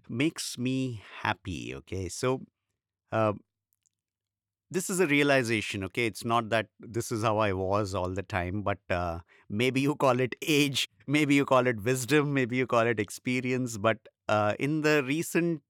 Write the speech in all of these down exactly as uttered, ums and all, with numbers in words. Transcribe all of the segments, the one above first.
makes me happy? Okay, so uh, this is a realization. Okay, it's not that this is how I was all the time, but uh, maybe you call it age, maybe you call it wisdom, maybe you call it experience. But uh, in the recent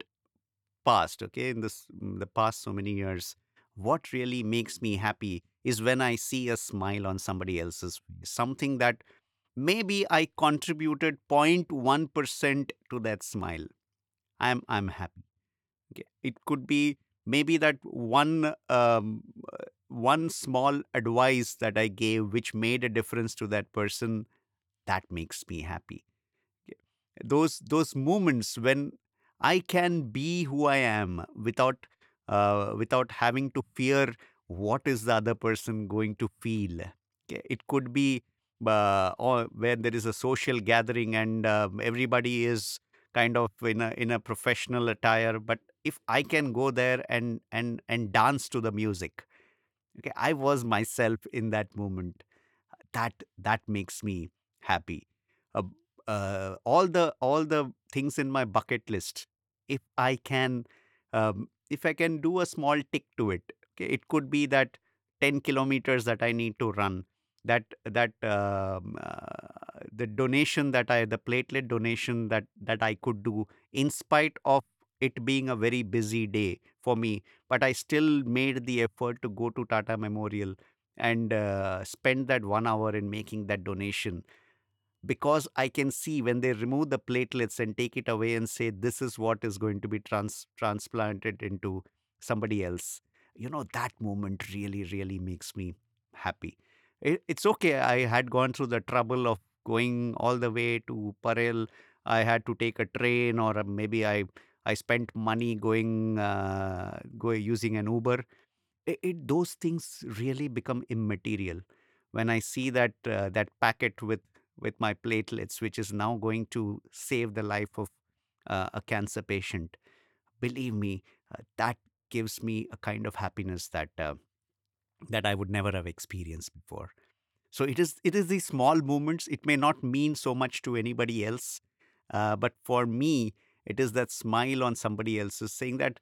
past, okay, in this mm, the past so many years, what really makes me happy is when I see a smile on somebody else's face, something that maybe I contributed zero point one percent to that smile. I'm I'm happy. Okay. It could be maybe that one um, uh, one small advice that I gave which made a difference to that person. That makes me happy. Okay. Those those moments when I can be who I am without uh, without having to fear what is the other person going to feel. Okay. It could be uh, or where there is a social gathering and um, everybody is kind of in a in a professional attire, but if I can go there and and and dance to the music, okay, I was myself in that moment. That that makes me happy. uh, uh, all the all the things in my bucket list, if I can um, if I can do a small tick to it, okay, it could be that ten kilometers that I need to run, that that um, uh, the donation that I the platelet donation that that I could do in spite of it being a very busy day for me, but I still made the effort to go to Tata Memorial and uh, spend that one hour in making that donation, because I can see when they remove the platelets and take it away and say this is what is going to be trans- transplanted into somebody else. You know, that moment really, really makes me happy. It, it's okay. I had gone through the trouble of going all the way to Parel. I had to take a train, or uh, maybe I I spent money going uh, go using an Uber. It, it those things really become immaterial when I see that uh, that packet with with my platelets, which is now going to save the life of uh, a cancer patient. Believe me, uh, that gives me a kind of happiness that uh, that I would never have experienced before. So it is it is these small moments. It may not mean so much to anybody else, uh, but for me, it is that smile on somebody else's, saying that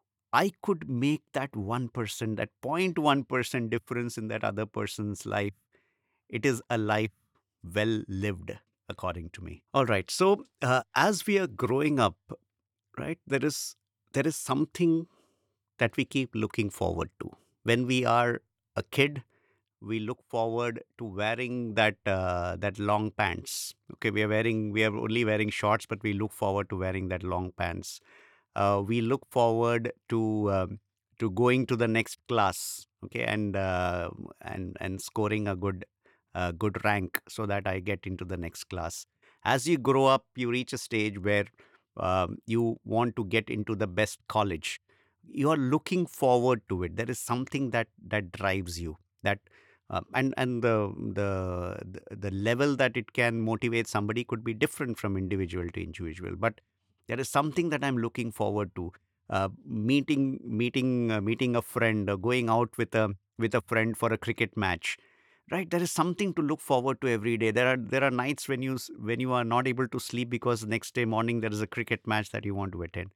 I could make that one percent, that zero point one percent difference in that other person's life. It is a life well lived, according to me. All right. So, uh, as we are growing up, right, there is there is something that we keep looking forward to. When we are a kid, we look forward to wearing that uh, that long pants. Okay, we are wearing we are only wearing shorts, but we look forward to wearing that long pants. Uh, we look forward to um, to going to the next class, okay, and uh, and and scoring a good uh, good rank so that I get into the next class. As you grow up, you reach a stage where um, you want to get into the best college. You are looking forward to it. There is something that that drives you. That uh, and and the, the the the level that it can motivate somebody could be different from individual to individual, but there is something that I'm looking forward to. Uh, meeting meeting uh, meeting a friend, or going out with a with a friend for a cricket match. Right, there is something to look forward to every day. There are there are nights when you s- when you are not able to sleep because next day morning there is a cricket match that you want to attend.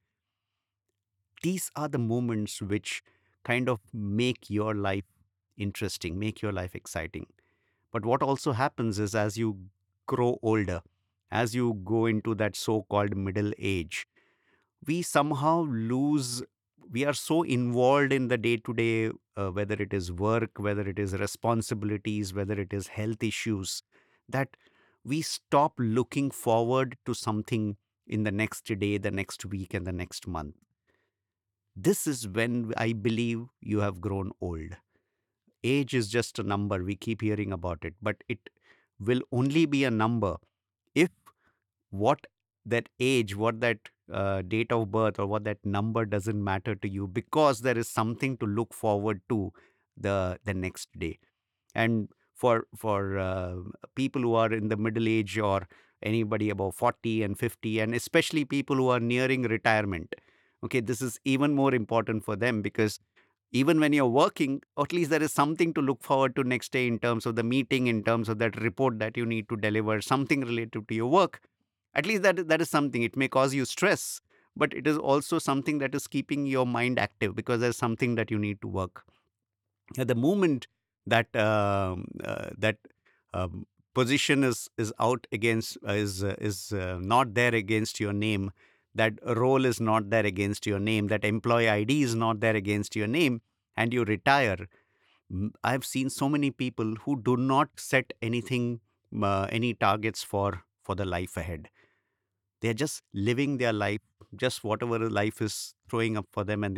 These are the moments which kind of make your life interesting, make your life exciting. But what also happens is, as you grow older, as you go into that so called middle age, we somehow lose. We are so involved in the day to day, whether it is work, whether it is responsibilities, whether it is health issues, that we stop looking forward to something in the next day, the next week, and the next month. This is when I believe you have grown old. Age is just a number. We keep hearing about it, but it will only be a number if what that age, what that uh, date of birth, or what that number doesn't matter to you, because there is something to look forward to the the next day. And for for uh, people who are in the middle age, or anybody above forty and fifty, and especially people who are nearing retirement, okay, this is even more important for them, because even when you're working, at least there is something to look forward to next day, in terms of the meeting, in terms of that report that you need to deliver, something related to your work. At least that that is something. It may cause you stress, but it is also something that is keeping your mind active because there's something that you need to work. At the moment that um, uh, that um, position is is out against uh, is uh, is uh, not there against your name, that role is not there against your name, that employee ID is not there against your name, and you retire. M- I've seen so many people who do not set anything, uh, any targets for for the life ahead. They're just living their life, just whatever life is throwing up for them, and